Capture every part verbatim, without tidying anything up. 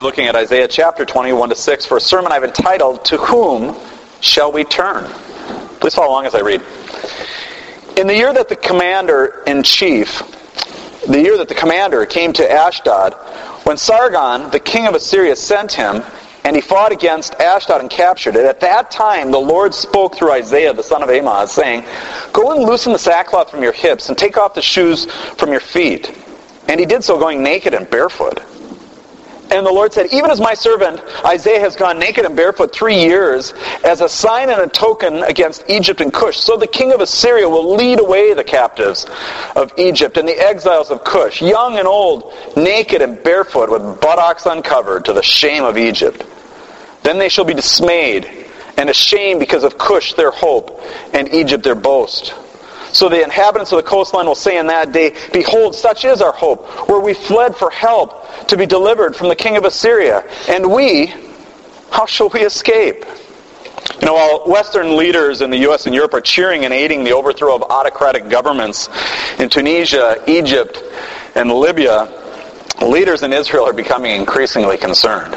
Looking at Isaiah chapter twenty-one to six for a sermon I've entitled, "To Whom Shall We Turn?" Please follow along as I read. In the year that the commander-in-chief, the year that the commander came to Ashdod, when Sargon, the king of Assyria, sent him, and he fought against Ashdod and captured it, at that time the Lord spoke through Isaiah the son of Amoz, saying, "Go and loosen the sackcloth from your hips, and take off the shoes from your feet." And he did so, going naked and barefoot. And the Lord said, "Even as my servant Isaiah has gone naked and barefoot three years, as a sign and a token against Egypt and Cush, so the king of Assyria will lead away the captives of Egypt and the exiles of Cush, young and old, naked and barefoot, with buttocks uncovered, to the shame of Egypt. Then they shall be dismayed and ashamed because of Cush their hope, and Egypt their boast. So the inhabitants of the coastline will say in that day, 'Behold, such is our hope, where we fled for help to be delivered from the king of Assyria. And we, how shall we escape?'" You know, while Western leaders in the U S and Europe are cheering and aiding the overthrow of autocratic governments in Tunisia, Egypt, and Libya, leaders in Israel are becoming increasingly concerned.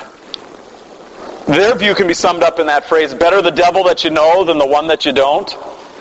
Their view can be summed up in that phrase, "Better the devil that you know than the one that you don't."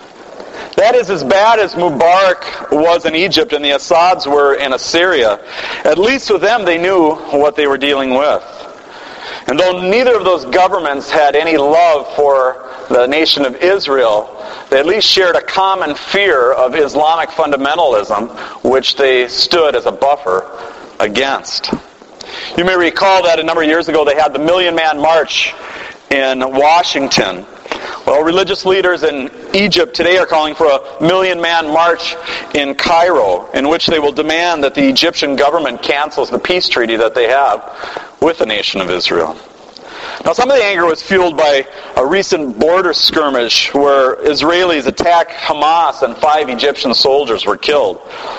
That is as bad as Mubarak was in Egypt and the Assads were in Assyria. At least with them they knew what they were dealing with. And though neither of those governments had any love for the nation of Israel, they at least shared a common fear of Islamic fundamentalism, which they stood as a buffer against. You may recall that a number of years ago they had the Million Man March in Washington. Well, religious leaders in Egypt today are calling for a million-man march in Cairo, in which they will demand that the Egyptian government cancels the peace treaty that they have with the nation of Israel. Now, some of the anger was fueled by a recent border skirmish where Israelis attacked Hamas and five Egyptian soldiers were killed.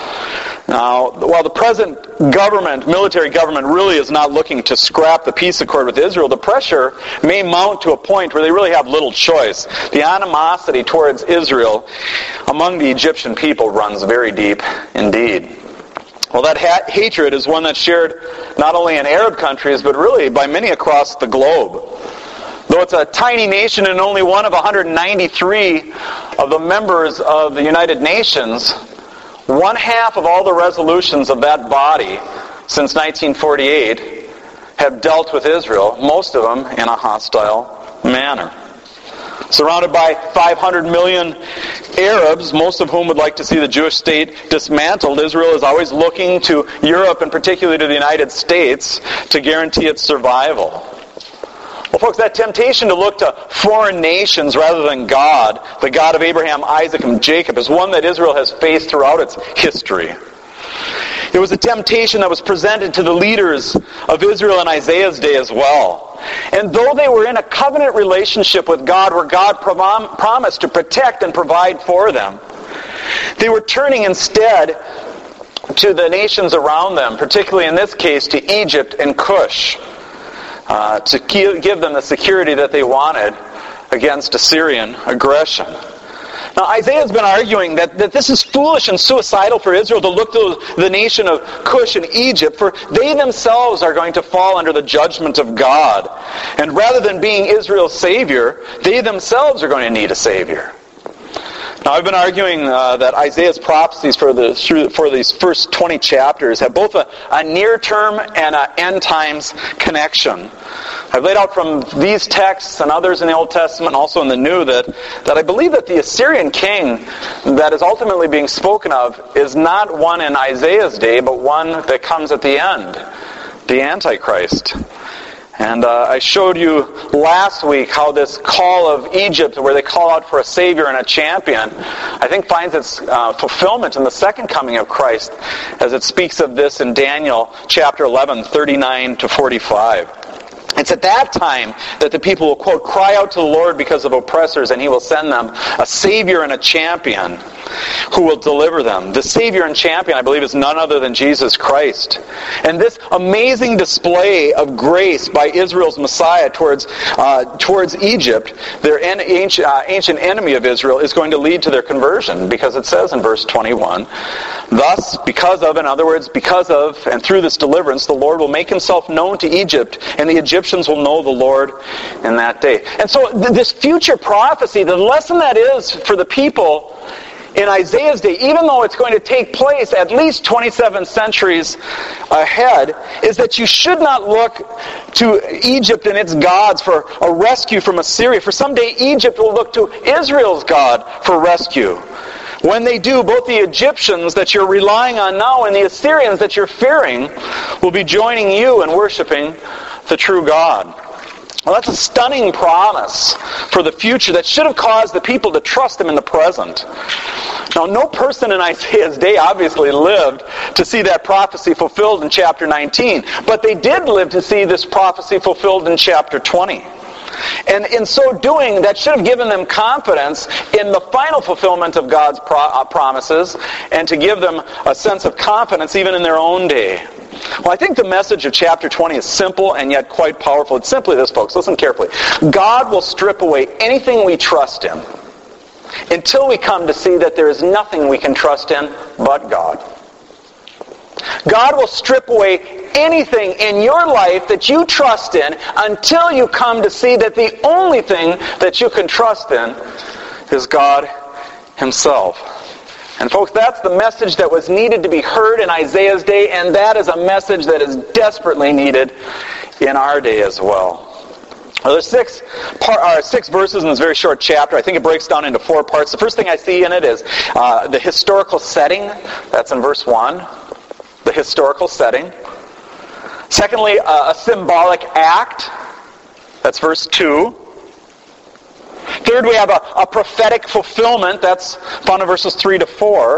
Now, while the present government, military government, really is not looking to scrap the peace accord with Israel, the pressure may mount to a point where they really have little choice. The animosity towards Israel among the Egyptian people runs very deep indeed. Well, that ha- hatred is one that's shared not only in Arab countries, but really by many across the globe. Though it's a tiny nation and only one of one hundred ninety-three of the members of the United Nations, one half of all the resolutions of that body since nineteen forty-eight have dealt with Israel, most of them in a hostile manner. Surrounded by five hundred million Arabs, most of whom would like to see the Jewish state dismantled, Israel is always looking to Europe, and particularly to the United States, to guarantee its survival. Well, folks, that temptation to look to foreign nations rather than God, the God of Abraham, Isaac, and Jacob, is one that Israel has faced throughout its history. It was a temptation that was presented to the leaders of Israel in Isaiah's day as well. And though they were in a covenant relationship with God, where God prom- promised to protect and provide for them, they were turning instead to the nations around them, particularly in this case to Egypt and Cush, Uh, to give them the security that they wanted against Assyrian aggression. Now, Isaiah's been arguing that, that this is foolish and suicidal for Israel to look to the nation of Cush and Egypt, for they themselves are going to fall under the judgment of God. And rather than being Israel's savior, they themselves are going to need a savior. Now, I've been arguing uh, that Isaiah's prophecies for the for these first twenty chapters have both a, a near-term and an end-times connection. I've laid out from these texts and others in the Old Testament and also in the New that, that I believe that the Assyrian king that is ultimately being spoken of is not one in Isaiah's day, but one that comes at the end, the Antichrist. And uh, I showed you last week how this call of Egypt, where they call out for a savior and a champion, I think finds its uh, fulfillment in the second coming of Christ, as it speaks of this in Daniel chapter eleven, thirty-nine to forty-five. It's at that time that the people will, quote, cry out to the Lord because of oppressors, and he will send them a savior and a champion. who will deliver them. The Savior and champion, I believe, is none other than Jesus Christ. And this amazing display of grace by Israel's Messiah towards uh, towards Egypt, their en- ancient, uh, ancient enemy of Israel, is going to lead to their conversion, because it says in verse twenty-one, thus, because of, in other words, because of, and through this deliverance, the Lord will make himself known to Egypt, and the Egyptians will know the Lord in that day. And so th- this future prophecy, the lesson that is for the people in Isaiah's day, even though it's going to take place at least twenty-seven centuries ahead, is that you should not look to Egypt and its gods for a rescue from Assyria. For someday Egypt will look to Israel's God for rescue. When they do, both the Egyptians that you're relying on now and the Assyrians that you're fearing will be joining you in worshiping the true God. Well, that's a stunning promise for the future that should have caused the people to trust him in the present. Now, no person in Isaiah's day obviously lived to see that prophecy fulfilled in chapter nineteen, but they did live to see this prophecy fulfilled in chapter twenty. And in so doing, that should have given them confidence in the final fulfillment of God's pro- uh, promises, and to give them a sense of confidence even in their own day. Well, I think the message of chapter twenty is simple and yet quite powerful. It's simply this, folks. Listen carefully. God will strip away anything we trust in until we come to see that there is nothing we can trust in but God. God will strip away anything in your life that you trust in until you come to see that the only thing that you can trust in is God himself. And folks, that's the message that was needed to be heard in Isaiah's day, and that is a message that is desperately needed in our day as well. Well, there's six, par, uh, six verses in this very short chapter. I think it breaks down into four parts. The first thing I see in it is uh, the historical setting. That's in verse one. The historical setting. Secondly, uh, a symbolic act. That's verse two. Third, we have a, a prophetic fulfillment. That's found in verses three to four.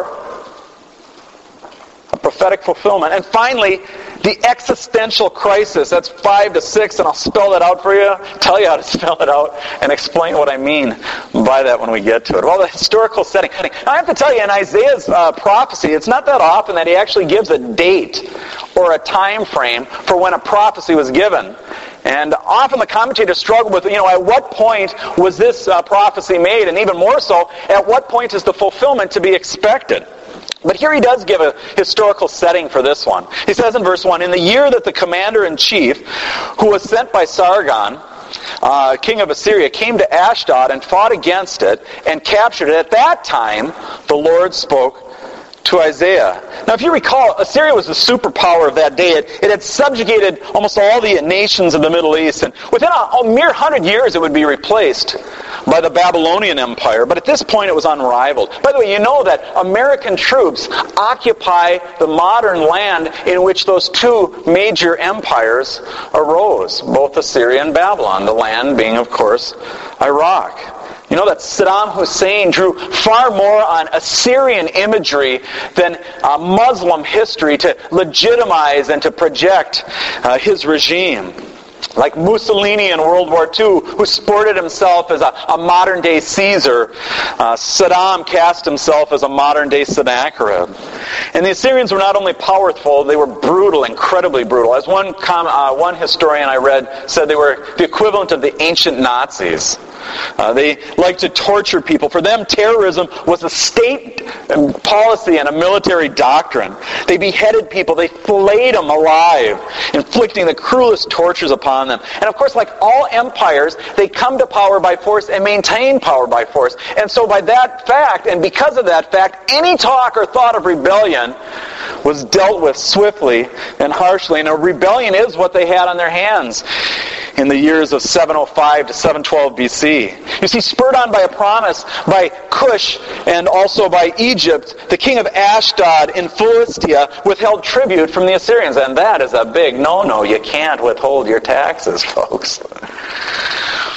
A prophetic fulfillment. And finally, the existential crisis. That's five to six, and I'll spell that out for you, tell you how to spell it out, and explain what I mean by that when we get to it. Well, the historical setting. Now, I have to tell you, in Isaiah's uh, prophecy, it's not that often that he actually gives a date or a time frame for when a prophecy was given. And often the commentators struggle with, you know, at what point was this uh, prophecy made? And even more so, at what point is the fulfillment to be expected? But here he does give a historical setting for this one. He says in verse one, in the year that the commander-in-chief, who was sent by Sargon, uh, king of Assyria, came to Ashdod and fought against it and captured it, at that time the Lord spoke to Isaiah. Now, if you recall, Assyria was the superpower of that day. It, it had subjugated almost all the nations of the Middle East, and within a, a mere hundred years it would be replaced by the Babylonian Empire. But at this point it was unrivaled. By the way, you know that American troops occupy the modern land in which those two major empires arose, both Assyria and Babylon, the land being, of course, Iraq. You know that Saddam Hussein drew far more on Assyrian imagery than uh, Muslim history to legitimize and to project uh, his regime. Like Mussolini in World War Two, who sported himself as a, a modern-day Caesar, uh, Saddam cast himself as a modern-day Sennacherib. And the Assyrians were not only powerful, they were brutal, incredibly brutal. As one com- uh, one historian I read said, they were the equivalent of the ancient Nazis. Uh, they liked to torture people. For them, terrorism was a state policy and a military doctrine. They beheaded people. They filleted them alive, inflicting the cruelest tortures upon them. And of course, like all empires, they come to power by force and maintain power by force. And so by that fact, and because of that fact, any talk or thought of rebellion was dealt with swiftly and harshly. And a rebellion is what they had on their hands in the years of seven oh five to seven twelve B C. You see, spurred on by a promise by Cush and also by Egypt, the king of Ashdod in Philistia withheld tribute from the Assyrians. And that is a big no-no. You can't withhold your taxes, folks.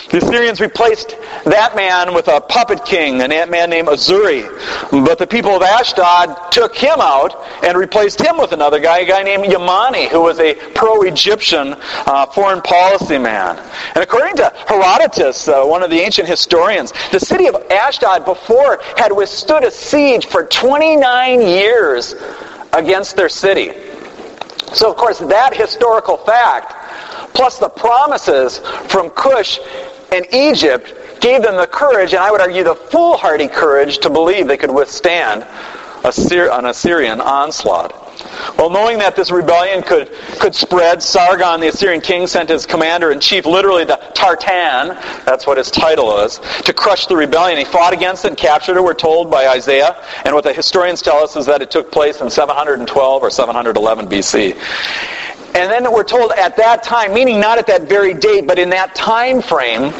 The Assyrians replaced that man with a puppet king, a man named Azuri. But the people of Ashdod took him out and replaced him with another guy, a guy named Yamani, who was a pro-Egyptian uh, foreign policy man. And according to Herodotus, uh, one of the ancient historians, the city of Ashdod before had withstood a siege for twenty-nine years against their city. So, of course, that historical fact, plus the promises from Cush and Egypt, gave them the courage, and I would argue the foolhardy courage, to believe they could withstand an Assyrian onslaught. Well, knowing that this rebellion could, could spread, Sargon, the Assyrian king, sent his commander-in-chief, literally the Tartan, that's what his title is, to crush the rebellion. He fought against it and captured it, we're told, by Isaiah. And what the historians tell us is that it took place in seven hundred twelve or seven hundred eleven B C. And then we're told at that time, meaning not at that very date, but in that time frame,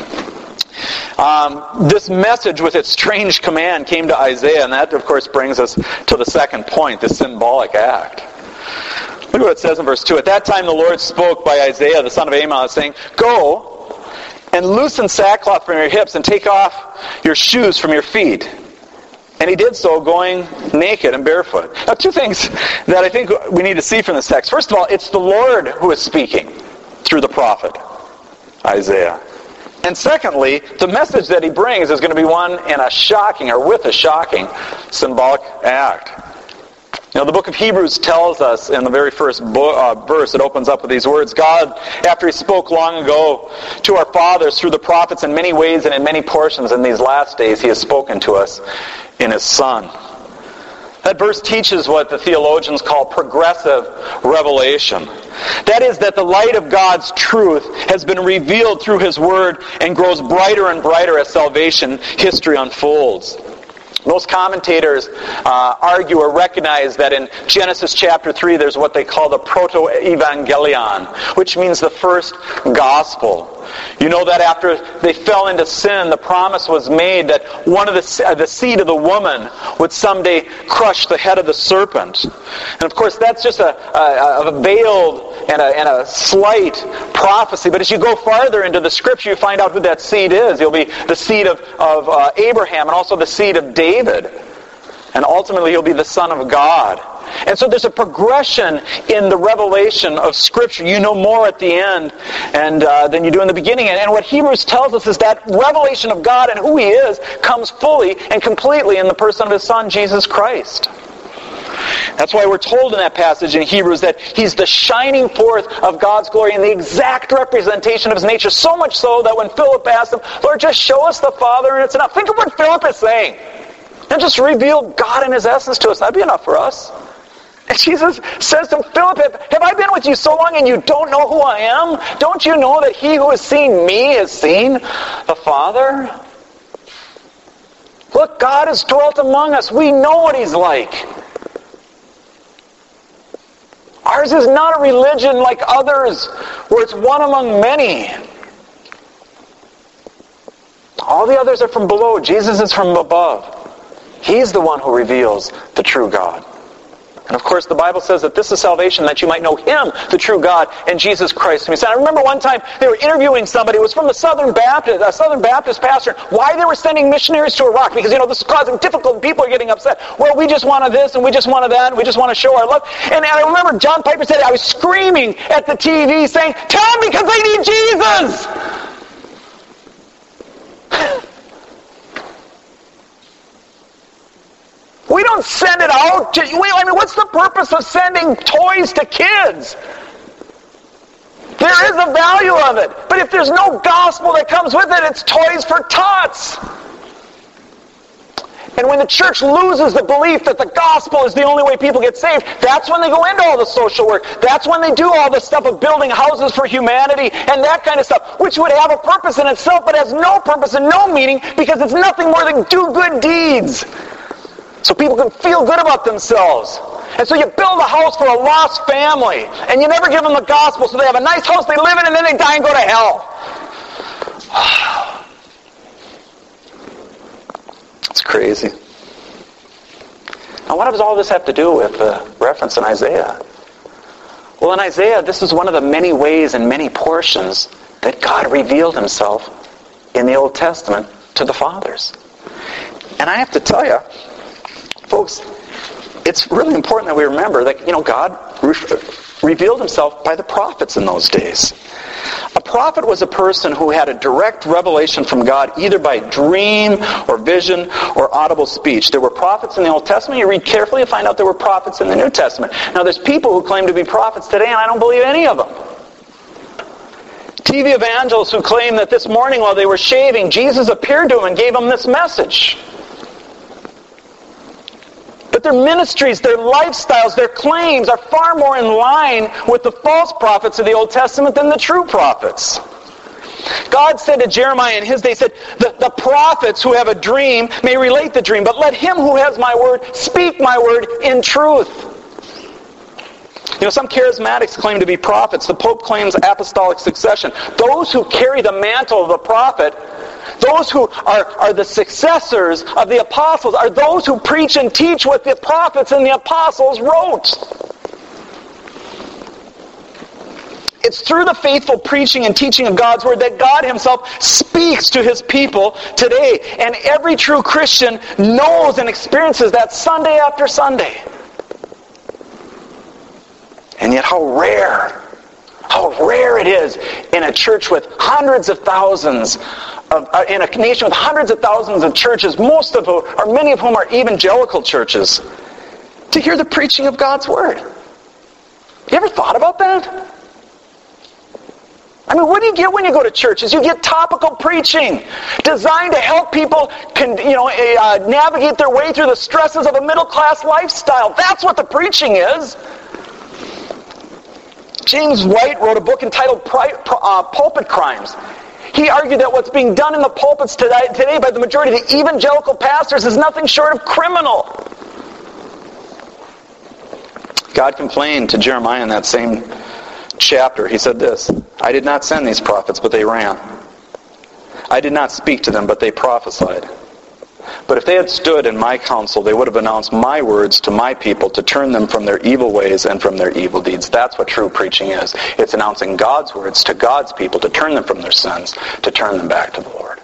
um, this message with its strange command came to Isaiah, and that, of course, brings us to the second point, the symbolic act. Look at what it says in verse two. At that time the Lord spoke by Isaiah, the son of Amoz, saying, "Go and loosen sackcloth from your hips and take off your shoes from your feet." And he did so, going naked and barefoot. Now, two things that I think we need to see from this text. First of all, it's the Lord who is speaking through the prophet, Isaiah. And secondly, the message that he brings is going to be one in a shocking, or with a shocking, symbolic act. Now, the book of Hebrews tells us in the very first bo- uh, verse, it opens up with these words, God, after he spoke long ago to our fathers through the prophets in many ways and in many portions, in these last days he has spoken to us in his Son. That verse teaches what the theologians call progressive revelation. That is, that the light of God's truth has been revealed through his word and grows brighter and brighter as salvation history unfolds. Most commentators uh, argue or recognize that in Genesis chapter three there's what they call the proto-evangelion, which means the first gospel. You know that after they fell into sin, the promise was made that one of the, uh, the seed of the woman would someday crush the head of the serpent. And of course that's just a, a, a veiled and a, and a slight prophecy. But as you go farther into the scripture, you find out who that seed is. He'll be the seed of, of uh, Abraham and also the seed of David. And ultimately he'll be the Son of God. And so there's a progression in the revelation of Scripture. You know more at the end and uh, than you do in the beginning. And, and what Hebrews tells us is that revelation of God and who he is comes fully and completely in the person of his Son, Jesus Christ. That's why we're told in that passage in Hebrews that he's the shining forth of God's glory and the exact representation of his nature. So much so that when Philip asked him, Lord, just show us the Father and it's enough. Think of what Philip is saying. And just reveal God in his essence to us. That'd be enough for us. And Jesus says to Philip, have, have I been with you so long and you don't know who I am? Don't you know that he who has seen me has seen the Father? Look, God has dwelt among us. We know what he's like. Ours is not a religion like others where it's one among many. All the others are from below. Jesus is from above. He's the one who reveals the true God. And of course, the Bible says that this is salvation, that you might know him, the true God, and Jesus Christ whom he sent. I remember one time they were interviewing somebody. It was from the Southern Baptist, a Southern Baptist pastor, why they were sending missionaries to Iraq. Because, you know, this is causing difficulty. People are getting upset. Well, we just wanted this, and we just wanted that, and we just want to show our love. And, and I remember John Piper said, I was screaming at the T V saying, tell them because they need Jesus! We don't send it out to, I mean, what's the purpose of sending toys to kids? There is a value of it. But if there's no gospel that comes with it, it's toys for tots. And when the church loses the belief that the gospel is the only way people get saved, that's when they go into all the social work. That's when they do all the stuff of building houses for humanity and that kind of stuff, which would have a purpose in itself, but has no purpose and no meaning because it's nothing more than do good deeds. So people can feel good about themselves. And so you build a house for a lost family, and you never give them the gospel, so they have a nice house they live in, and then they die and go to hell. It's crazy. Now, what does all this have to do with the reference in Isaiah? Well, in Isaiah, this is one of the many ways and many portions that God revealed himself in the Old Testament to the fathers. And I have to tell you, folks, it's really important that we remember that, you know, God re- revealed himself by the prophets in those days. A prophet was a person who had a direct revelation from God, either by dream or vision or audible speech. There were prophets in the Old Testament. You read carefully, you find out there were prophets in the New Testament. Now, there's people who claim to be prophets today, and I don't believe any of them. T V evangelists who claim that this morning while they were shaving, Jesus appeared to them and gave them this message. But their ministries, their lifestyles, their claims are far more in line with the false prophets of the Old Testament than the true prophets. God said to Jeremiah in his day, he said, the, the prophets who have a dream may relate the dream, but let him who has my word speak my word in truth. You know, some charismatics claim to be prophets. The Pope claims apostolic succession. Those who carry the mantle of the prophet, those who are, are the successors of the apostles, are those who preach and teach what the prophets and the apostles wrote. It's through the faithful preaching and teaching of God's word that God himself speaks to his people today. And every true Christian knows and experiences that Sunday after Sunday. And yet how rare, how rare it is in a church with hundreds of thousands, of, uh, in a nation with hundreds of thousands of churches, most of whom, or many of whom are evangelical churches, to hear the preaching of God's word. You ever thought about that? I mean, what do you get when you go to churches? You get topical preaching designed to help people can, you know, uh, navigate their way through the stresses of a middle-class lifestyle. That's what the preaching is. James White wrote a book entitled uh, Pulpit Crimes. He argued that what's being done in the pulpits today, today by the majority of the evangelical pastors is nothing short of criminal. God complained to Jeremiah in that same chapter. He said this, I did not send these prophets, but they ran. I did not speak to them, but they prophesied. But if they had stood in my counsel, they would have announced my words to my people to turn them from their evil ways and from their evil deeds. That's what true preaching is. It's announcing God's words to God's people to turn them from their sins, to turn them back to the Lord.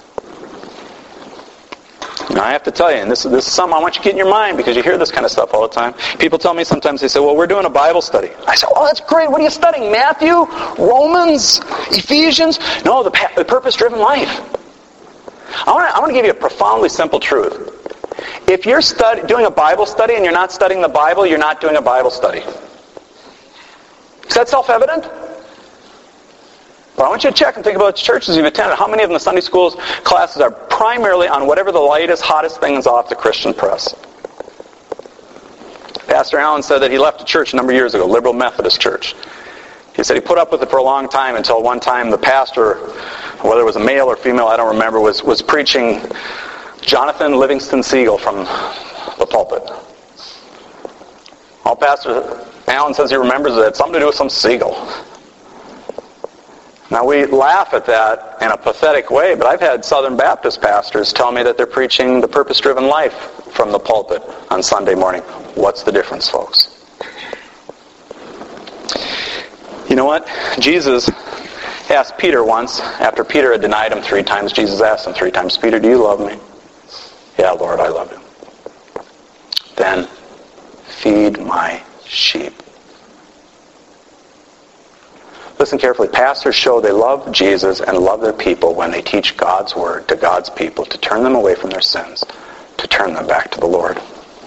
Now I have to tell you, and this, this is something I want you to get in your mind because you hear this kind of stuff all the time. People tell me sometimes, they say, well, we're doing a Bible study. I say, oh, that's great. What are you studying? Matthew? Romans? Ephesians? No, the, the purpose-driven life. I want to I want to give you a profoundly simple truth. If you're stud- doing a Bible study and you're not studying the Bible, you're not doing a Bible study. Is that self-evident? But I want you to check and think about the churches you've attended. How many of them, the Sunday school classes are primarily on whatever the latest, hottest thing is off the Christian press? Pastor Allen said that he left a church a number of years ago, Liberal Methodist Church. He said he put up with it for a long time until one time the pastor, whether it was a male or female, I don't remember, was, was preaching Jonathan Livingston Seagull from the pulpit. All Pastor Allen says he remembers it had something to do with some seagull. Now we laugh at that in a pathetic way, but I've had Southern Baptist pastors tell me that they're preaching the purpose-driven life from the pulpit on Sunday morning. What's the difference, folks? You know what? Jesus asked Peter once, after Peter had denied him three times, Jesus asked him three times, Peter, do you love me? Yeah, Lord, I love you. Then feed my sheep. Listen carefully. Pastors show they love Jesus and love their people when they teach God's word to God's people to turn them away from their sins, to turn them back to the Lord.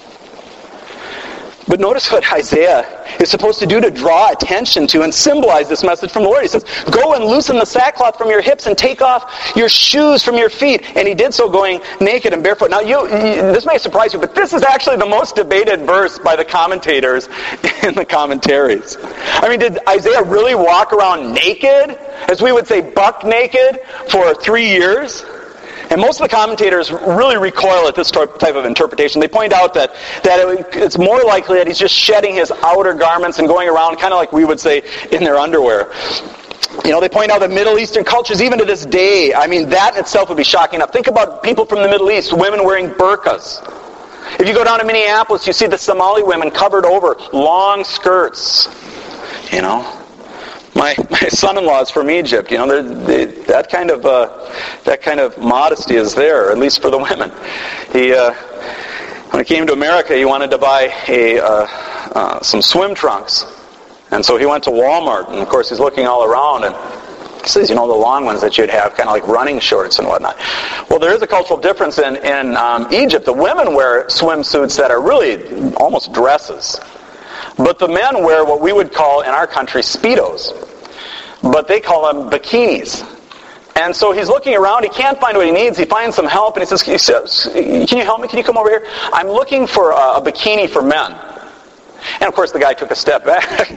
But notice what Isaiah is supposed to do to draw attention to and symbolize this message from the Lord. He says, go and loosen the sackcloth from your hips and take off your shoes from your feet. And he did so going naked and barefoot. Now, you, you, this may surprise you, but this is actually the most debated verse by the commentators in the commentaries. I mean, did Isaiah really walk around naked, as we would say buck naked, for three years? And most of the commentators really recoil at this type of interpretation. They point out that, that it, it's more likely that he's just shedding his outer garments and going around kind of like we would say in their underwear. You know, they point out that Middle Eastern cultures, even to this day, I mean, that in itself would be shocking enough. Think about people from the Middle East, women wearing burqas. If you go down to Minneapolis, you see the Somali women covered over, long skirts, you know. My my son-in-law is from Egypt. You know, they, that kind of uh, that kind of modesty is there, at least for the women. He uh, when he came to America, he wanted to buy a uh, uh, some swim trunks, and so he went to Walmart, and of course he's looking all around, and he says, you know, the long ones that you'd have, kind of like running shorts and whatnot. Well, there is a cultural difference in in um, Egypt. The women wear swimsuits that are really almost dresses. But the men wear what we would call in our country Speedos. But they call them bikinis. And so he's looking around, he can't find what he needs, he finds some help, and he says, can you help me, can you come over here? I'm looking for a, a bikini for men. And of course the guy took a step back.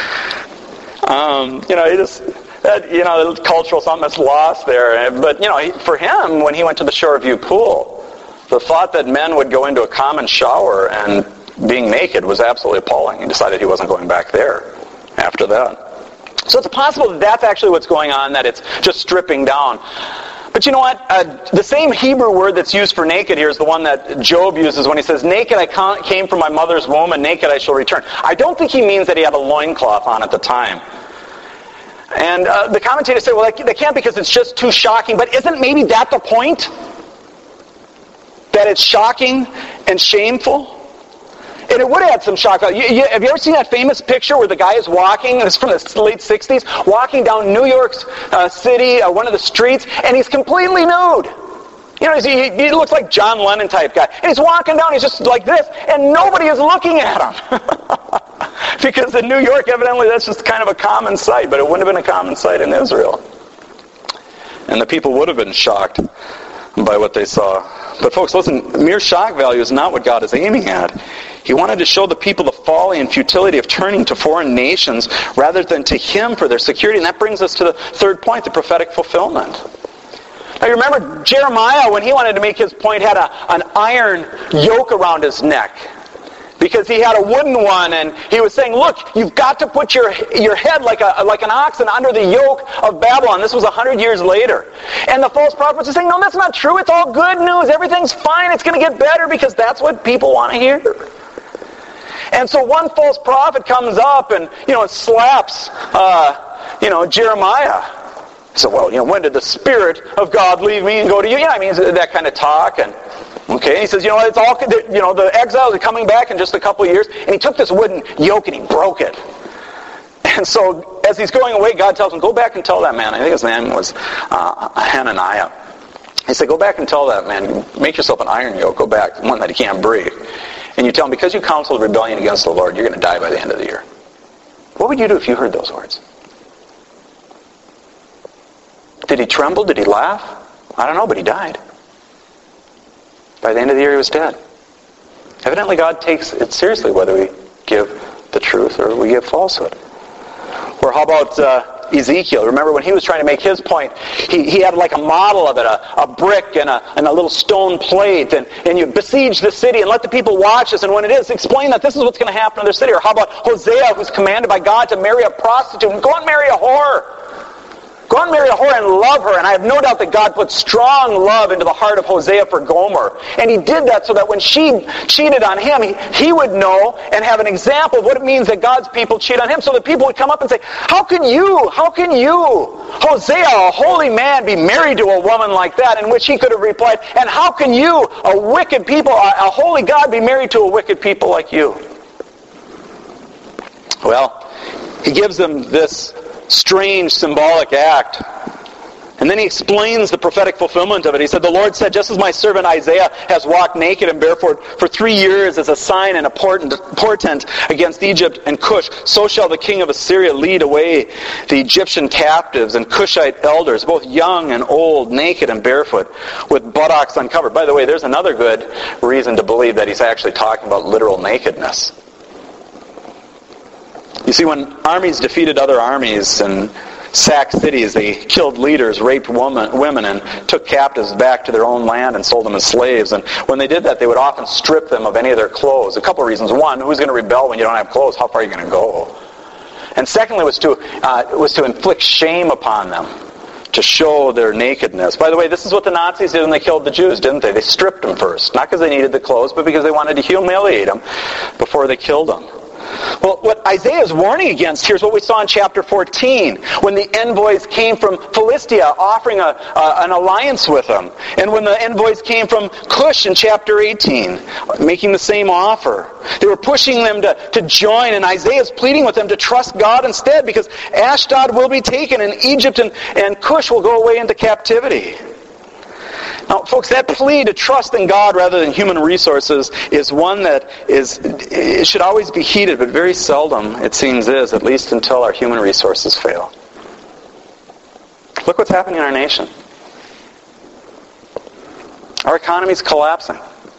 um, you know, he just, that, you know, cultural something that's lost there. But, you know, for him, when he went to the Shoreview pool, the thought that men would go into a common shower and being naked was absolutely appalling. He decided he wasn't going back there after that. So it's possible that that's actually what's going on, that it's just stripping down. But you know what? Uh, the same Hebrew word that's used for naked here is the one that Job uses when he says, naked I came from my mother's womb, and naked I shall return. I don't think he means that he had a loincloth on at the time. And uh, the commentators say, well, that, that can't, because it's just too shocking. But isn't maybe that the point? That it's shocking and shameful? And it would add some shock value. You, you, have you ever seen that famous picture where the guy is walking, and it's from the late sixties, walking down New York uh, City, uh, one of the streets, and he's completely nude. You know, he, he looks like John Lennon type guy. And he's walking down, he's just like this, and nobody is looking at him. Because in New York, evidently, that's just kind of a common sight, but it wouldn't have been a common sight in Israel. And the people would have been shocked by what they saw. But folks, listen, mere shock value is not what God is aiming at. He wanted to show the people the folly and futility of turning to foreign nations rather than to Him for their security. And that brings us to the third point, the prophetic fulfillment. Now you remember Jeremiah, when he wanted to make his point, had a, an iron yoke around his neck. Because he had a wooden one, and he was saying, look, you've got to put your your head like a like an oxen under the yoke of Babylon. This was a hundred years later. And the false prophets are saying, no, that's not true. It's all good news. Everything's fine. It's going to get better, because that's what people want to hear. And so one false prophet comes up and, you know, slaps, uh, you know, Jeremiah. So, well, you know, when did the Spirit of God leave me and go to you? Yeah, I mean, that kind of talk. And okay, and he says, you know, it's all, you know, the exiles are coming back in just a couple of years. And he took this wooden yoke and he broke it. And so as he's going away, God tells him, go back and tell that man. I think his name was uh, Hananiah. He said, go back and tell that man, make yourself an iron yoke, go back, one that he can't break. And you tell him, because you counseled rebellion against the Lord, you're going to die by the end of the year. What would you do if you heard those words? Did he tremble? Did he laugh? I don't know, but he died. By the end of the year, he was dead. Evidently, God takes it seriously whether we give the truth or we give falsehood. Or how about uh, Ezekiel? Remember when he was trying to make his point, he, he had like a model of it, a, a brick and a, and a little stone plate, and, and you besiege the city and let the people watch this, and when it is, explain that this is what's going to happen in their city. Or how about Hosea, who's commanded by God to marry a prostitute, and go and marry a whore. Go out and marry a whore and love her. And I have no doubt that God put strong love into the heart of Hosea for Gomer. And he did that so that when she cheated on him, he, he would know and have an example of what it means that God's people cheat on him. So that people would come up and say, how can you, how can you, Hosea, a holy man, be married to a woman like that? In which he could have replied, and how can you, a wicked people, a, a holy God, be married to a wicked people like you? Well, he gives them this strange symbolic act. And then he explains the prophetic fulfillment of it. He said, the Lord said, just as my servant Isaiah has walked naked and barefoot for three years as a sign and a portent against Egypt and Cush, so shall the king of Assyria lead away the Egyptian captives and Cushite elders, both young and old, naked and barefoot, with buttocks uncovered. By the way, there's another good reason to believe that he's actually talking about literal nakedness. You see, when armies defeated other armies and sacked cities, they killed leaders, raped woman, women, and took captives back to their own land and sold them as slaves. And when they did that, they would often strip them of any of their clothes. A couple of reasons. One, who's going to rebel when you don't have clothes? How far are you going to go? And secondly, was to uh, was to inflict shame upon them, to show their nakedness. By the way, this is what the Nazis did when they killed the Jews, didn't they? They stripped them first. Not because they needed the clothes, but because they wanted to humiliate them before they killed them. Well, what Isaiah is warning against here is what we saw in chapter fourteen, when the envoys came from Philistia offering a, uh, an alliance with them. And when the envoys came from Cush in chapter eighteen, making the same offer. They were pushing them to, to join, and Isaiah is pleading with them to trust God instead, because Ashdod will be taken, and Egypt and, and Cush will go away into captivity. Now, folks, that plea to trust in God rather than human resources is one that is it should always be heeded, but very seldom, it seems, is, at least until our human resources fail. Look what's happening in our nation. Our economy is collapsing.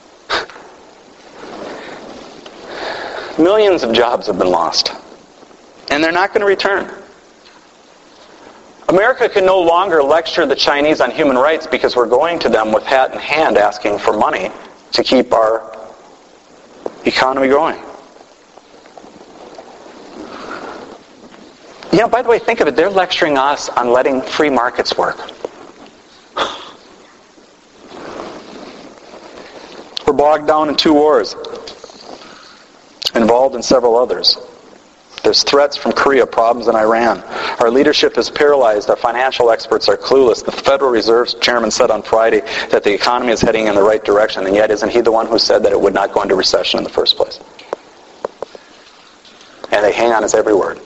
Millions of jobs have been lost, and they're not going to return. America can no longer lecture the Chinese on human rights because we're going to them with hat in hand asking for money to keep our economy going. You know, by the way, think of it. They're lecturing us on letting free markets work. We're bogged down in two wars, involved in several others. There's threats from Korea, problems in Iran. Our leadership is paralyzed. Our financial experts are clueless. The Federal Reserve's chairman said on Friday that the economy is heading in the right direction, and yet isn't he the one who said that it would not go into recession in the first place? And they hang on his every word.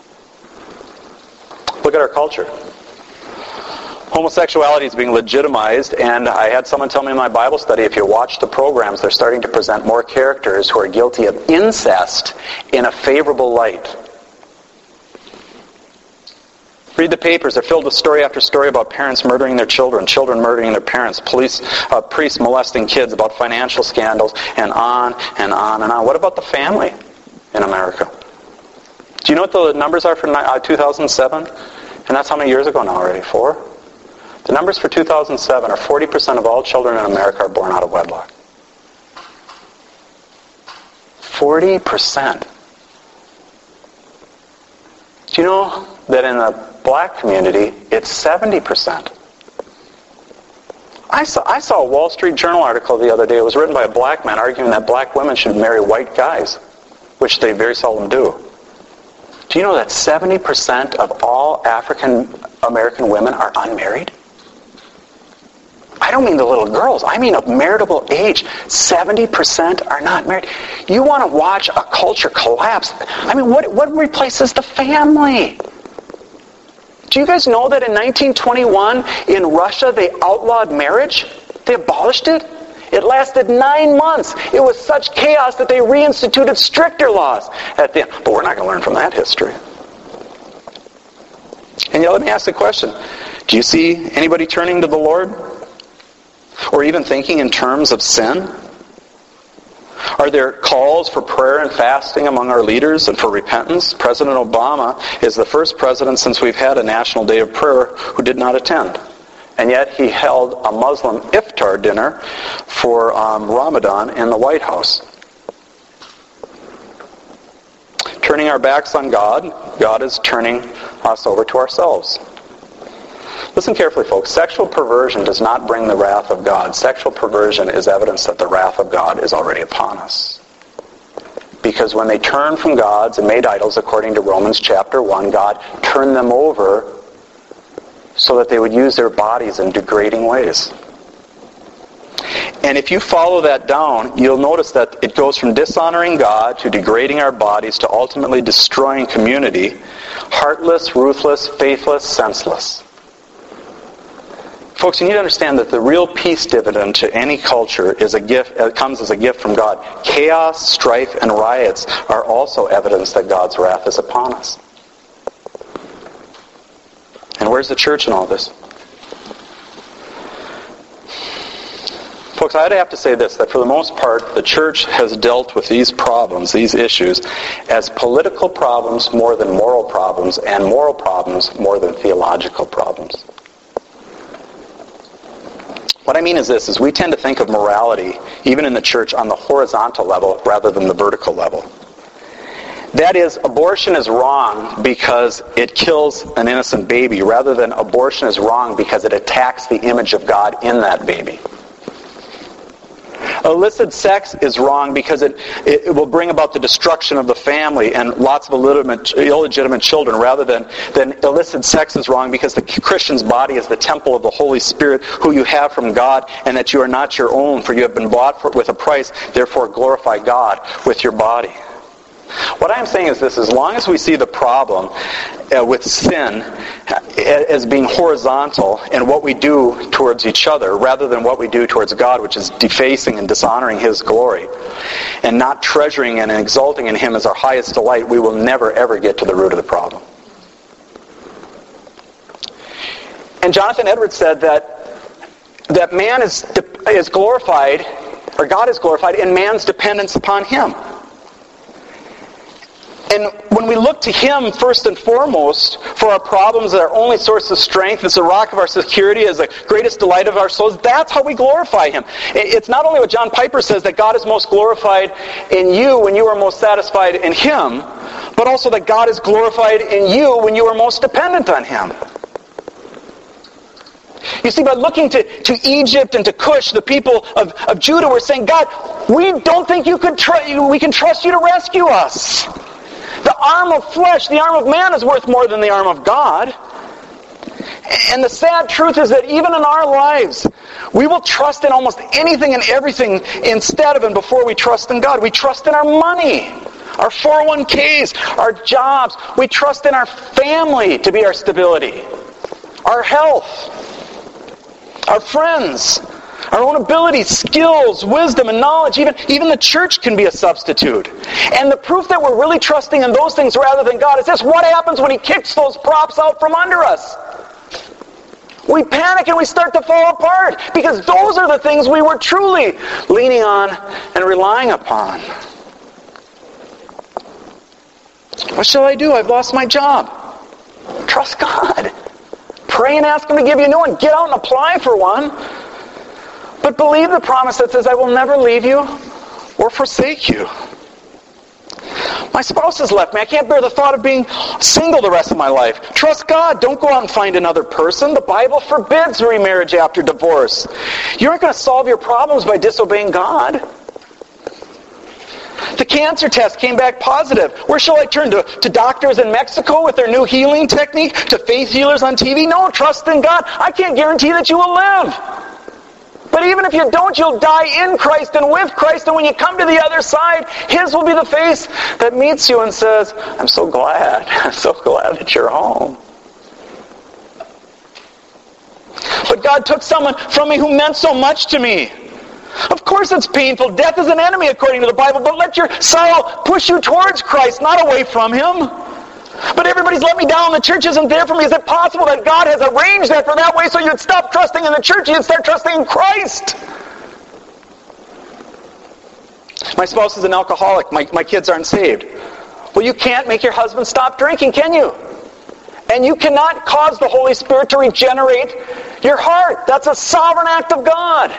Look at our culture. Homosexuality is being legitimized, and I had someone tell me in my Bible study, if you watch the programs, they're starting to present more characters who are guilty of incest in a favorable light. Read the papers. They're filled with story after story about parents murdering their children, children murdering their parents, police, uh, priests molesting kids, about financial scandals, and on and on and on. What about the family in America? Do you know what the numbers are for uh, two thousand seven? And that's how many years ago now already? Four? The numbers for two thousand seven are forty percent of all children in America are born out of wedlock. forty percent. Do you know that in the black community, it's seventy percent? I saw, I saw a Wall Street Journal article the other day. It was written by a black man arguing that black women should marry white guys, which they very seldom do. Do you know that seventy percent of all African American women are unmarried? I don't mean the little girls. I mean of marriageable age. seventy percent are not married. You want to watch a culture collapse. I mean, what, what replaces the family? Do you guys know that in nineteen twenty-one in Russia they outlawed marriage? They abolished it? It lasted nine months. It was such chaos that they reinstituted stricter laws at the end. But we're not going to learn from that history. And yet, let me ask the question. Do you see anybody turning to the Lord? Or even thinking in terms of sin? Are there calls for prayer and fasting among our leaders and for repentance? President Obama is the first president since we've had a National Day of Prayer who did not attend. And yet he held a Muslim iftar dinner for um, Ramadan in the White House. Turning our backs on God, God is turning us over to ourselves. Listen carefully, folks. Sexual perversion does not bring the wrath of God. Sexual perversion is evidence that the wrath of God is already upon us. Because when they turned from gods and made idols, according to Romans chapter one, God turned them over so that they would use their bodies in degrading ways. And if you follow that down, you'll notice that it goes from dishonoring God to degrading our bodies to ultimately destroying community, heartless, ruthless, faithless, senseless. Folks, you need to understand that the real peace dividend to any culture is a gift. It comes as a gift from God. Chaos, strife, and riots are also evidence that God's wrath is upon us. And where's the church in all this? Folks, I'd have to say this, that for the most part, the church has dealt with these problems, these issues, as political problems more than moral problems, and moral problems more than theological problems. What I mean is this, is we tend to think of morality, even in the church, on the horizontal level rather than the vertical level. That is, abortion is wrong because it kills an innocent baby, rather than abortion is wrong because it attacks the image of God in that baby. Illicit sex is wrong because it, it will bring about the destruction of the family and lots of illegitimate, illegitimate children, rather than, than illicit sex is wrong because the Christian's body is the temple of the Holy Spirit who you have from God, and that you are not your own, for you have been bought for, with a price. Therefore glorify God with your body. What I'm saying is this: as long as we see the problem uh, with sin as being horizontal in what we do towards each other rather than what we do towards God, which is defacing and dishonoring His glory, and not treasuring and exalting in Him as our highest delight, we will never ever get to the root of the problem. And Jonathan Edwards said that that man is is glorified, or God is glorified, in man's dependence upon Him. And when we look to Him first and foremost for our problems, our only source of strength, as the rock of our security, as the greatest delight of our souls, that's how we glorify Him. It's not only what John Piper says, that God is most glorified in you when you are most satisfied in Him, but also that God is glorified in you when you are most dependent on Him. You see, by looking to, to Egypt and to Cush, the people of, of Judah were saying, God, we don't think you could tr- we can trust you to rescue us. The arm of flesh, the arm of man is worth more than the arm of God. And the sad truth is that even in our lives, we will trust in almost anything and everything instead of and before we trust in God. We trust in our money, our four oh one k's, our jobs. We trust in our family to be our stability, our health, our friends, our own abilities, skills, wisdom, and knowledge. Even, even the church can be a substitute. And the proof that we're really trusting in those things rather than God is this: what happens when He kicks those props out from under us? We panic and we start to fall apart, because those are the things we were truly leaning on and relying upon. What shall I do? I've lost my job. Trust God. Pray and ask Him to give you a new one. Get out and apply for one. But believe the promise that says, I will never leave you or forsake you. My spouse has left me. I can't bear the thought of being single the rest of my life. Trust God. Don't go out and find another person. The Bible forbids remarriage after divorce. You aren't going to solve your problems by disobeying God. The cancer test came back positive. Where shall I turn? To, to doctors in Mexico with their new healing technique? To faith healers on T V? No, trust in God. I can't guarantee that you will live. But even if you don't, you'll die in Christ and with Christ. And when you come to the other side, His will be the face that meets you and says, I'm so glad. I'm so glad that you're home. But God took someone from me who meant so much to me. Of course it's painful. Death is an enemy according to the Bible. But let your sorrow push you towards Christ, not away from Him. But everybody's let me down. The church isn't there for me. Is it possible that God has arranged that for that way so you'd stop trusting in the church and you'd start trusting in Christ? My spouse is an alcoholic. My, my kids aren't saved. Well, you can't make your husband stop drinking, can you? And you cannot cause the Holy Spirit to regenerate your heart. That's a sovereign act of God.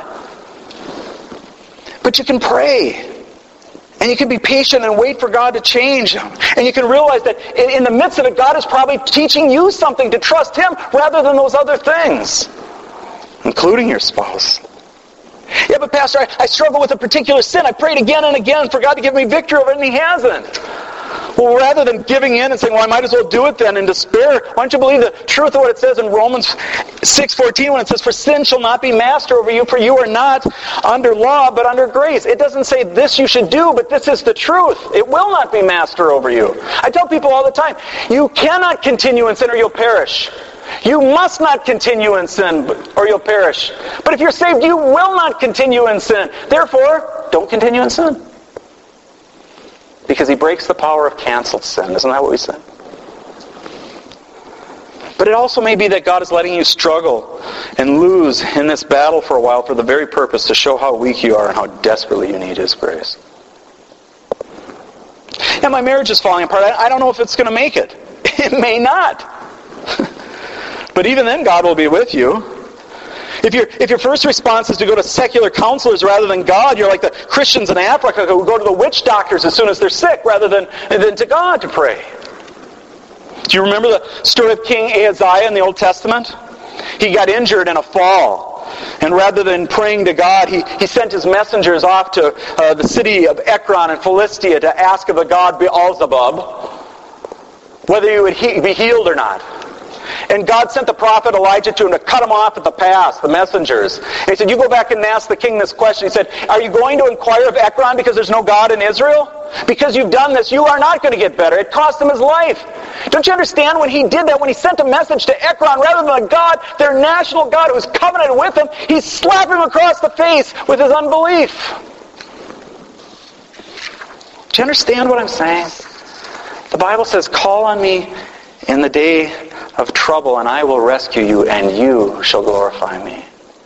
But you can pray. And you can be patient and wait for God to change. And you can realize that in the midst of it, God is probably teaching you something, to trust Him rather than those other things, including your spouse. Yeah, but Pastor, I, I struggle with a particular sin. I prayed again and again for God to give me victory over it, and He hasn't. Well, rather than giving in and saying, well, I might as well do it then in despair, why don't you believe the truth of what it says in Romans six fourteen when it says, for sin shall not be master over you, for you are not under law, but under grace. It doesn't say this you should do, but this is the truth. It will not be master over you. I tell people all the time, you cannot continue in sin or you'll perish. You must not continue in sin or you'll perish. But if you're saved, you will not continue in sin. Therefore, don't continue in sin. Because He breaks the power of canceled sin. Isn't that what we said? But it also may be that God is letting you struggle and lose in this battle for a while for the very purpose to show how weak you are and how desperately you need His grace. Yeah, my marriage is falling apart. I don't know if it's going to make it. It may not. But even then, God will be with you. If, your if your first response is to go to secular counselors rather than God, you're like the Christians in Africa who go to the witch doctors as soon as they're sick rather than, than to God to pray. Do you remember the story of King Ahaziah in the Old Testament? He got injured in a fall. And rather than praying to God, he, he sent his messengers off to uh, the city of Ekron in Philistia to ask of the god Beelzebub whether he would he- be healed or not. And God sent the prophet Elijah to him to cut him off at the pass, the messengers. And he said, you go back and ask the king this question. He said, are you going to inquire of Ekron because there's no God in Israel? Because you've done this, you are not going to get better. It cost him his life. Don't you understand when he did that, when he sent a message to Ekron rather than a God, their national God who was covenanted with them, he slapped him across the face with his unbelief. Do you understand what I'm saying? The Bible says, call on me in the day of trouble, and I will rescue you, and you shall glorify me.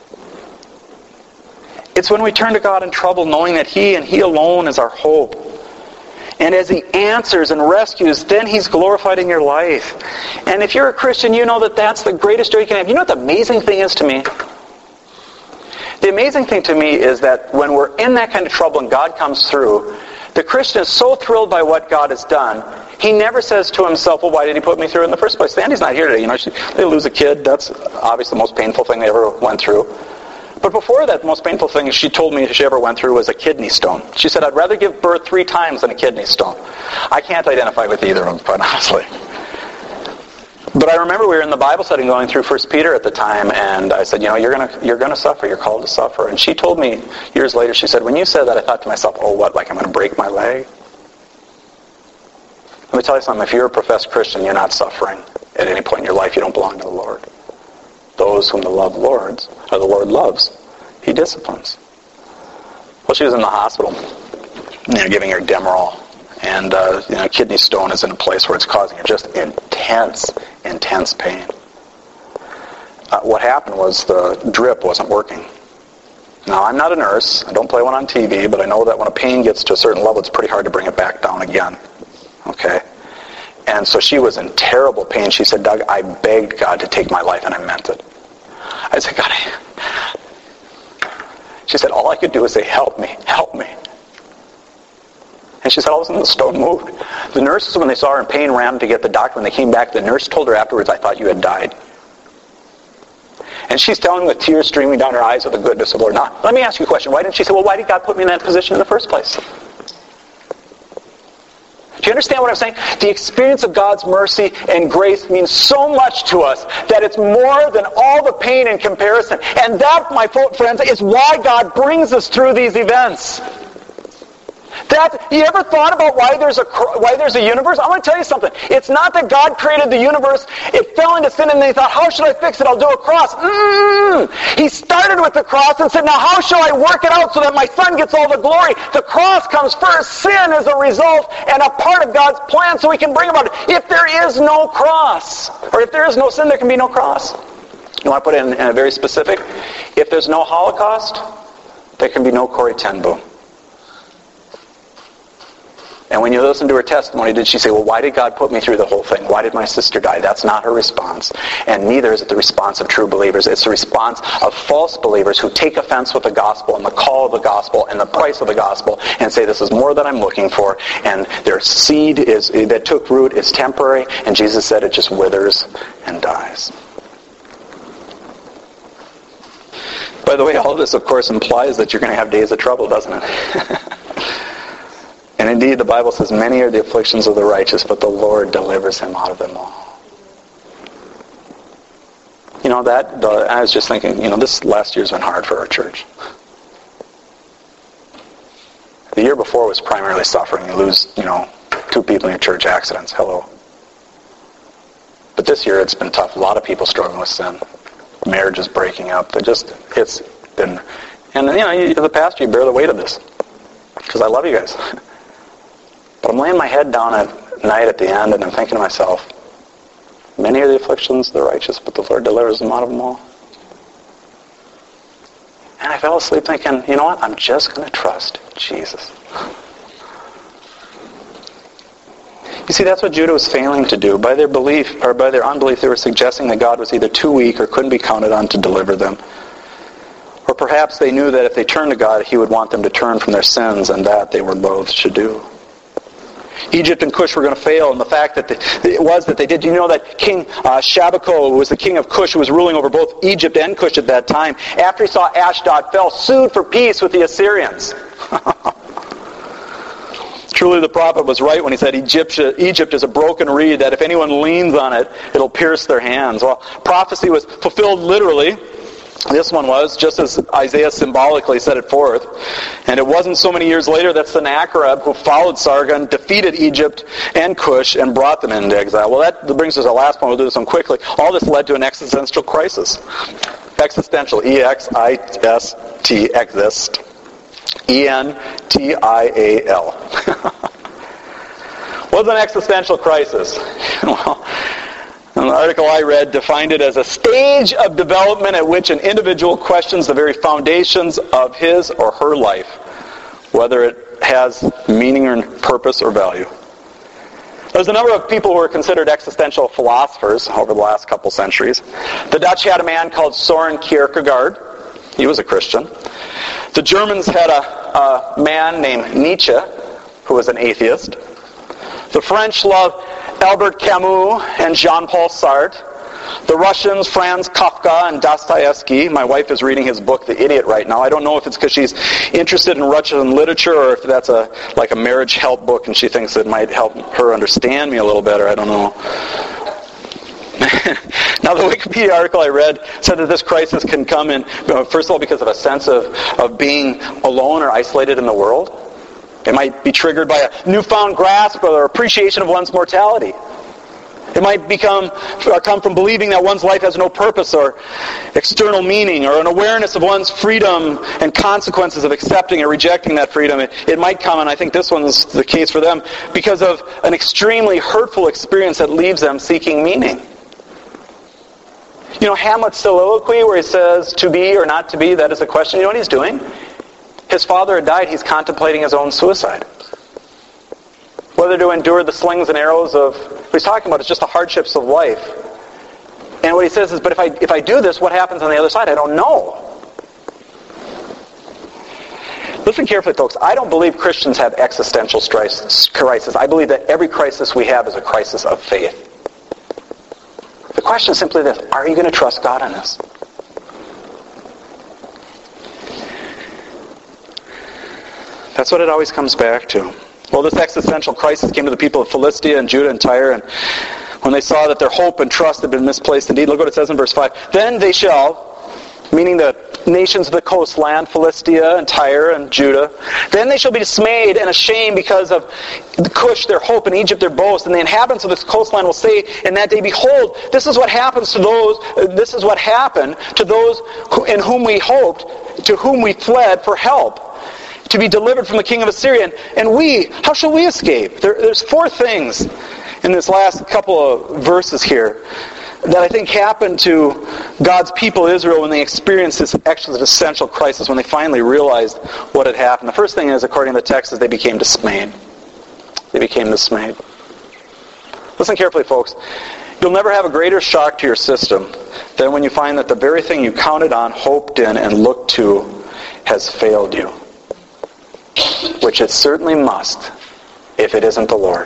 It's when we turn to God in trouble, knowing that He and He alone is our hope. And as He answers and rescues, then He's glorified in your life. And if you're a Christian, you know that that's the greatest joy you can have. You know what the amazing thing is to me? The amazing thing to me is that when we're in that kind of trouble and God comes through, the Christian is so thrilled by what God has done, he never says to himself, well, why did He put me through in the first place? Sandy's not here today. You know, she, they lose a kid. That's obviously the most painful thing they ever went through. But before that, the most painful thing she told me she ever went through was a kidney stone. She said, I'd rather give birth three times than a kidney stone. I can't identify with either of them, quite honestly. But I remember we were in the Bible study going through First Peter at the time, and I said, you know, you're going to you're going to suffer. You're called to suffer. And she told me years later, she said, when you said that, I thought to myself, oh, what, like I'm going to break my leg? Let me tell you something. If you're a professed Christian, you're not suffering at any point in your life. You don't belong to the Lord. Those whom the Lord Lords, or the Lord loves, He disciplines. Well, she was in the hospital, you know, giving her Demerol. And, uh, you know, kidney stone is in a place where it's causing her just intense, intense pain. Uh, what happened was the drip wasn't working. Now, I'm not a nurse. I don't play one on T V, but I know that when a pain gets to a certain level, it's pretty hard to bring it back down again. Okay? And so she was in terrible pain. She said, Doug, I begged God to take my life, and I meant it. I said, God, I... She said, all I could do was say, help me, help me. And she said, all of a sudden the stone moved. The nurses, when they saw her in pain, ran to get the doctor. When they came back, the nurse told her afterwards, I thought you had died. And she's telling with tears streaming down her eyes of the goodness of the Lord. Now, let me ask you a question. Why didn't she say, well, why did God put me in that position in the first place? Do you understand what I'm saying? The experience of God's mercy and grace means so much to us that it's more than all the pain in comparison. And that, my friends, is why God brings us through these events. That, you ever thought about why there's a why there's a universe? I want to tell you something. It's not that God created the universe, it fell into sin, and they thought, how should I fix it? I'll do a cross. Mm-mm. He started with the cross and said, now how shall I work it out so that my Son gets all the glory? The cross comes first. Sin is a result and a part of God's plan so He can bring about it. If there is no cross, or if there is no sin, there can be no cross. You want to put it in, in a very specific? If there's no Holocaust, there can be no Corrie ten Boom. And when you listen to her testimony, did she say, well, why did God put me through the whole thing? Why did my sister die? That's not her response. And neither is it the response of true believers. It's the response of false believers who take offense with the gospel and the call of the gospel and the price of the gospel and say, this is more than I'm looking for. And their seed is that took root is temporary. And Jesus said it just withers and dies. By the way, all of this, of course, implies that you're going to have days of trouble, doesn't it? And indeed, the Bible says, many are the afflictions of the righteous, but the Lord delivers him out of them all. You know, that, the, I was just thinking, you know, this last year's been hard for our church. The year before was primarily suffering. You lose, you know, two people in your church, accidents, hello. But this year it's been tough. A lot of people struggling with sin. Marriages breaking up. It just, it's been, and you know, as a pastor, you bear the weight of this. Because I love you guys. But I'm laying my head down at night at the end, and I'm thinking to myself, many are the afflictions of the righteous, but the Lord delivers them out of them all. And I fell asleep thinking, you know what? I'm just going to trust Jesus. You see, that's what Judah was failing to do. By their belief, or by their unbelief, they were suggesting that God was either too weak or couldn't be counted on to deliver them. Or perhaps they knew that if they turned to God, He would want them to turn from their sins, and that they were loath to do. Egypt and Cush were going to fail, and the fact that they, it was that they did. Do you know that King uh, Shabako, who was the king of Cush, who was ruling over both Egypt and Cush at that time, after he saw Ashdod fell, sued for peace with the Assyrians. Truly the prophet was right when he said Egypt, Egypt is a broken reed, that if anyone leans on it, it'll pierce their hands. Well, prophecy was fulfilled literally. This one was, just as Isaiah symbolically set it forth. And it wasn't so many years later that Sennacherib, who followed Sargon, defeated Egypt and Cush and brought them into exile. Well, that brings us to our last point. We'll do this one quickly. All this led to an existential crisis. Existential, E X I S T, exist. E N T I A L. What's an existential crisis? Well, an article I read defined it as a stage of development at which an individual questions the very foundations of his or her life, whether it has meaning or purpose or value. There's a number of people who are considered existential philosophers over the last couple centuries. The Dutch had a man called Soren Kierkegaard. He was a Christian. The Germans had a, a man named Nietzsche, who was an atheist. The French loved Albert Camus and Jean-Paul Sartre. The Russians, Franz Kafka and Dostoevsky. My wife is reading his book, The Idiot, right now. I don't know if it's because she's interested in Russian literature or if that's a like a marriage help book and she thinks it might help her understand me a little better. I don't know. Now, the Wikipedia article I read said that this crisis can come in, first of all, because of a sense of, of being alone or isolated in the world. It might be triggered by a newfound grasp or appreciation of one's mortality. It might become or come from believing that one's life has no purpose or external meaning, or an awareness of one's freedom and consequences of accepting or rejecting that freedom. It, it might come, and I think this one's the case for them, because of an extremely hurtful experience that leaves them seeking meaning. You know, Hamlet's soliloquy where he says, to be or not to be, that is a question. You know what he's doing? His father had died. He's contemplating his own suicide. Whether to endure the slings and arrows of, what he's talking about is just the hardships of life. And what he says is, but if I if I do this, what happens on the other side? I don't know. Listen carefully, folks. I don't believe Christians have existential crisis. I believe that every crisis we have is a crisis of faith. The question is simply this: are you going to trust God on this? That's what it always comes back to. Well, this existential crisis came to the people of Philistia and Judah and Tyre, and when they saw that their hope and trust had been misplaced indeed, look what it says in verse five. Then they shall, meaning the nations of the coastland, Philistia and Tyre and Judah, then they shall be dismayed and ashamed because of the Cush, their hope, and Egypt, their boast. And the inhabitants of this coastland will say in that day, behold, this is what happens to those, this is what happened to those who, in whom we hoped, to whom we fled for help, to be delivered from the king of Assyria. And, and we, how shall we escape? There, there's four things in this last couple of verses here that I think happened to God's people Israel when they experienced this existential crisis, when they finally realized what had happened. The first thing is, according to the text, is they became dismayed. They became dismayed. Listen carefully, folks. You'll never have a greater shock to your system than when you find that the very thing you counted on, hoped in, and looked to has failed you. Which it certainly must if it isn't the Lord.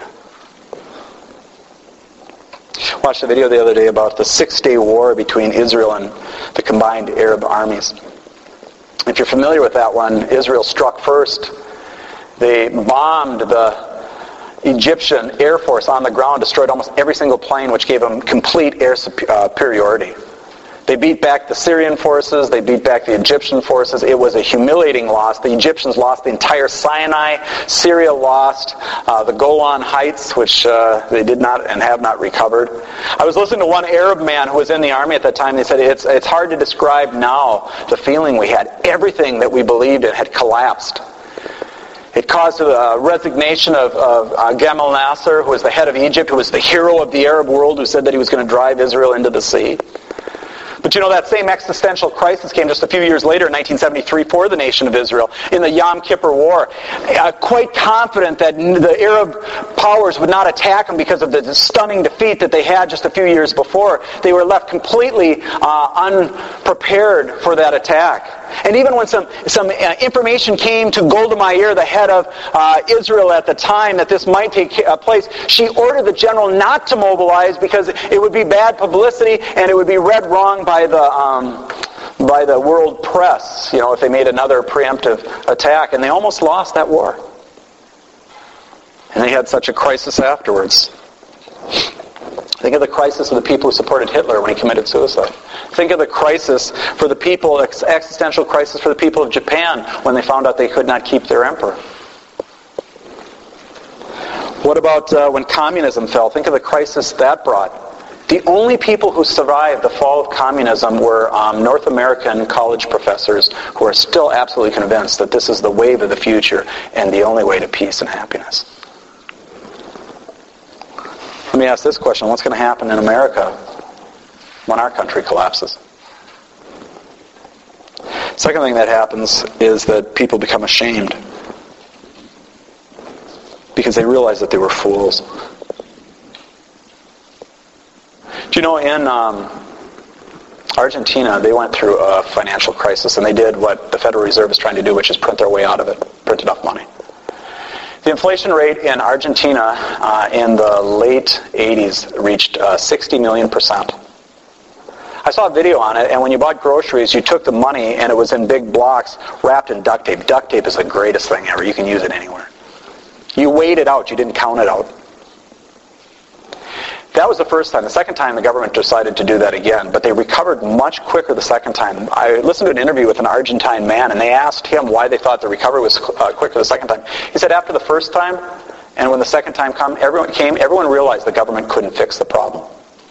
I watched a video the other day about the six-day war between Israel and the combined Arab armies. If you're familiar with that one, Israel struck first. They bombed the Egyptian Air Force on the ground, destroyed almost every single plane, which gave them complete air superiority. They beat back the Syrian forces. They beat back the Egyptian forces. It was a humiliating loss. The Egyptians lost the entire Sinai. Syria lost uh, the Golan Heights, which uh, they did not and have not recovered. I was listening to one Arab man who was in the army at that time. They said, it's, it's hard to describe now the feeling we had. Everything that we believed in had collapsed. It caused a resignation of, of uh, Gamal Nasser, who was the head of Egypt, who was the hero of the Arab world, who said that he was going to drive Israel into the sea. But you know, that same existential crisis came just a few years later in nineteen seventy-three for the nation of Israel in the Yom Kippur War. Uh, quite confident that the Arab powers would not attack them because of the stunning defeat that they had just a few years before. They were left completely uh, unprepared for that attack. And even when some, some uh, information came to Golda Meir, the head of uh, Israel at the time, that this might take uh, place, she ordered the general not to mobilize because it would be bad publicity and it would be read wrong by the um, by the world press, you know, if they made another preemptive attack. And they almost lost that war. And they had such a crisis afterwards. Think of the crisis of the people who supported Hitler when he committed suicide. Think of the crisis for the people, existential crisis for the people of Japan when they found out they could not keep their emperor. What about uh, when communism fell? Think of the crisis that brought. The only people who survived the fall of communism were um, North American college professors who are still absolutely convinced that this is the wave of the future and the only way to peace and happiness. Let me ask this question. What's going to happen in America when our country collapses? Second thing that happens is that people become ashamed because they realize that they were fools. Do you know, in um, Argentina, they went through a financial crisis, and they did what the Federal Reserve is trying to do, which is print their way out of it, print enough money. The inflation rate in Argentina uh, in the late eighties reached uh, sixty million percent. I saw a video on it, and when you bought groceries, you took the money, and it was in big blocks wrapped in duct tape. Duct tape is the greatest thing ever. You can use it anywhere. You weighed it out. You didn't count it out. That was the first time. The second time, the government decided to do that again, but they recovered much quicker the second time. I listened to an interview with an Argentine man, and they asked him why they thought the recovery was uh, quicker the second time. He said after the first time, and when the second time come, everyone came, everyone realized the government couldn't fix the problem.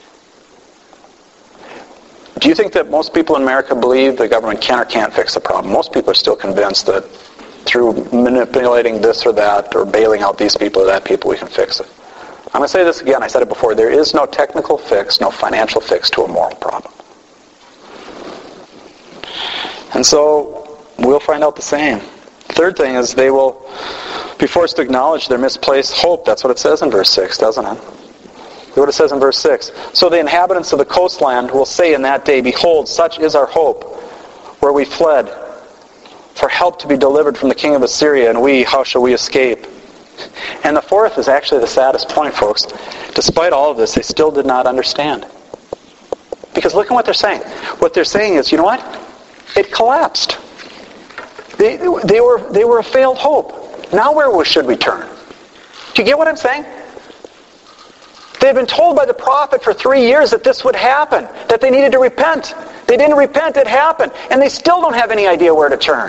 Do you think that most people in America believe the government can or can't fix the problem? Most people are still convinced that through manipulating this or that, or bailing out these people or that people, we can fix it. I'm going to say this again. I said it before. There is no technical fix, no financial fix to a moral problem. And so we'll find out the same. Third thing is they will be forced to acknowledge their misplaced hope. That's what it says in verse six, doesn't it? Look what it says in verse six. So the inhabitants of the coastland will say in that day, behold, such is our hope, where we fled, for help to be delivered from the king of Assyria, and we, how shall we escape? And the fourth is actually the saddest point, folks. Despite all of this, they still did not understand. Because look at what they're saying. What they're saying is, you know what? It collapsed. They, they were they were a failed hope. Now where should we turn? Do you get what I'm saying? They had been told by the prophet for three years that this would happen, that they needed to repent. They didn't repent, it happened. And they still don't have any idea where to turn.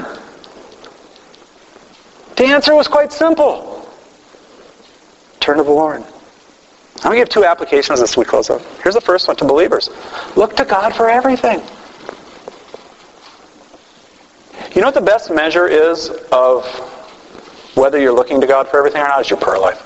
The answer was quite simple. Turn to the Lord. I'm going to give two applications as we close up. Here's the first one to believers. Look to God for everything. You know what the best measure is of whether you're looking to God for everything or not? Is your prayer life.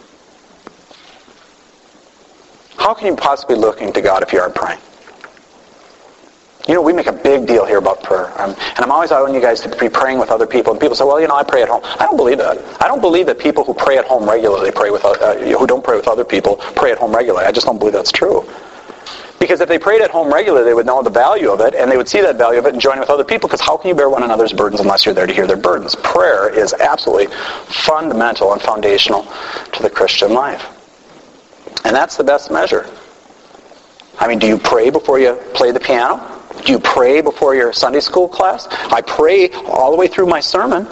How can you possibly be looking to God if you aren't praying? You know, we make a big deal here about prayer. Um, and I'm always allowing you guys to be praying with other people. And people say, well, you know, I pray at home. I don't believe that. I don't believe that people who pray at home regularly, pray with, uh, who don't pray with other people, pray at home regularly. I just don't believe that's true. Because if they prayed at home regularly, they would know the value of it, and they would see that value of it and join with other people. Because how can you bear one another's burdens unless you're there to hear their burdens? Prayer is absolutely fundamental and foundational to the Christian life. And that's the best measure. I mean, do you pray before you play the piano? Do you pray before your Sunday school class? I pray all the way through my sermon.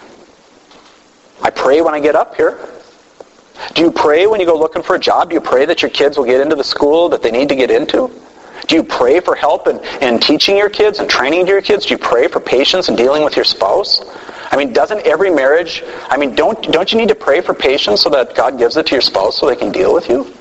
I pray when I get up here. Do you pray when you go looking for a job? Do you pray that your kids will get into the school that they need to get into? Do you pray for help in, in teaching your kids and training your kids? Do you pray for patience in dealing with your spouse? I mean, doesn't every marriage, I mean, don't, don't you need to pray for patience so that God gives it to your spouse so they can deal with you?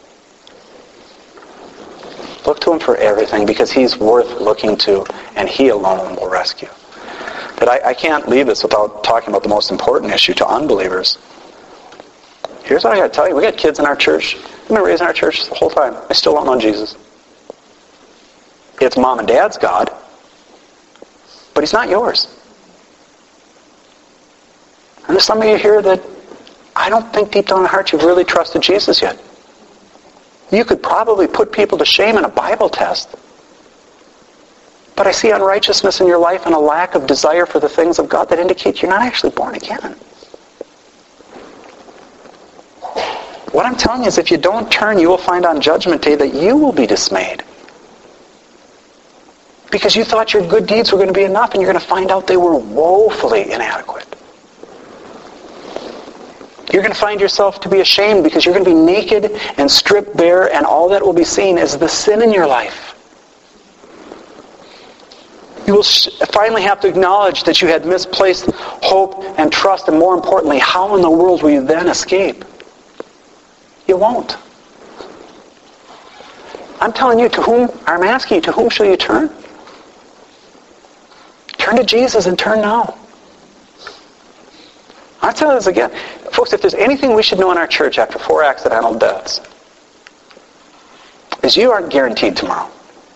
Look to Him for everything because He's worth looking to, and He alone will rescue. But I, I can't leave this without talking about the most important issue to unbelievers. Here's what I got to tell you. We got kids in our church. We've been raised in our church the whole time. They still don't know Jesus. It's mom and dad's God, but he's not yours. And there's some of you here that I don't think deep down in the heart you've really trusted Jesus yet. You could probably put people to shame in a Bible test. But I see unrighteousness in your life and a lack of desire for the things of God that indicate you're not actually born again. What I'm telling you is if you don't turn, you will find on Judgment Day that you will be dismayed. Because you thought your good deeds were going to be enough, and you're going to find out they were woefully inadequate. You're going to find yourself to be ashamed because you're going to be naked and stripped bare, and all that will be seen is the sin in your life. You will finally have to acknowledge that you had misplaced hope and trust, and more importantly, how in the world will you then escape? You won't. I'm telling you, to whom, I'm asking you, to whom shall you turn? Turn to Jesus and turn now. I'll tell you this again. Folks, if there's anything we should know in our church after four accidental deaths, is you aren't guaranteed tomorrow.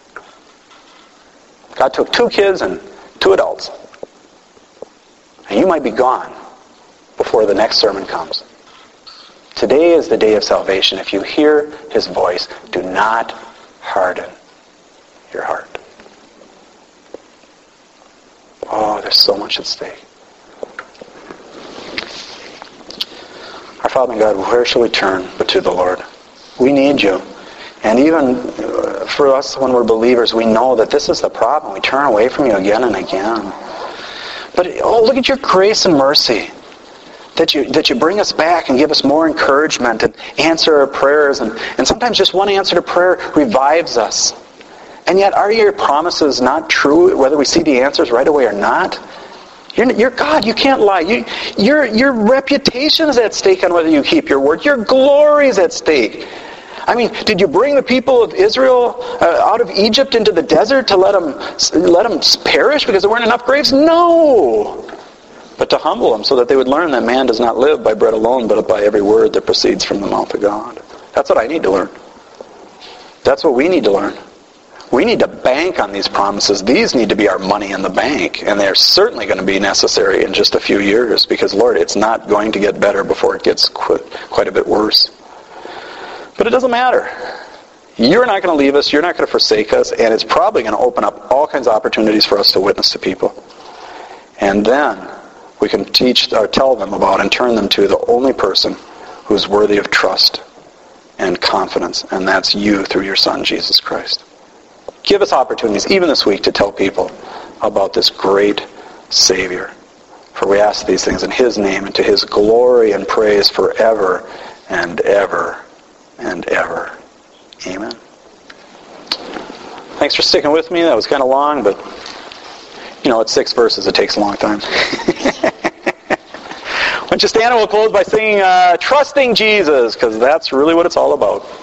God took two kids and two adults. And you might be gone before the next sermon comes. Today is the day of salvation. If you hear his voice, do not harden your heart. Oh, there's so much at stake. Our Father and God, where shall we turn but to the Lord? We need you. And even for us, when we're believers, we know that this is the problem. We turn away from you again and again. But oh, look at your grace and mercy. That you that you bring us back and give us more encouragement and answer our prayers. And, and sometimes just one answer to prayer revives us. And yet, are your promises not true, whether we see the answers right away or not? You're, you're God. You can't lie. You, your, your reputation is at stake on whether you keep your word. Your glory is at stake. I mean, did you bring the people of Israel uh, out of Egypt into the desert to let them, let them perish because there weren't enough graves? No! But to humble them so that they would learn that man does not live by bread alone, but by every word that proceeds from the mouth of God. That's what I need to learn. That's what we need to learn. We need to bank on these promises. These need to be our money in the bank. And they're certainly going to be necessary in just a few years because, Lord, it's not going to get better before it gets quite, quite a bit worse. But it doesn't matter. You're not going to leave us. You're not going to forsake us. And it's probably going to open up all kinds of opportunities for us to witness to people. And then we can teach or tell them about and turn them to the only person who's worthy of trust and confidence. And that's you through your Son, Jesus Christ. Give us opportunities, even this week, to tell people about this great Savior. For we ask these things in his name and to his glory and praise forever and ever and ever. Amen. Thanks for sticking with me. That was kind of long, but, you know, it's six verses. It takes a long time. Why don't you stand and we'll close by singing uh, Trusting Jesus, because that's really what it's all about.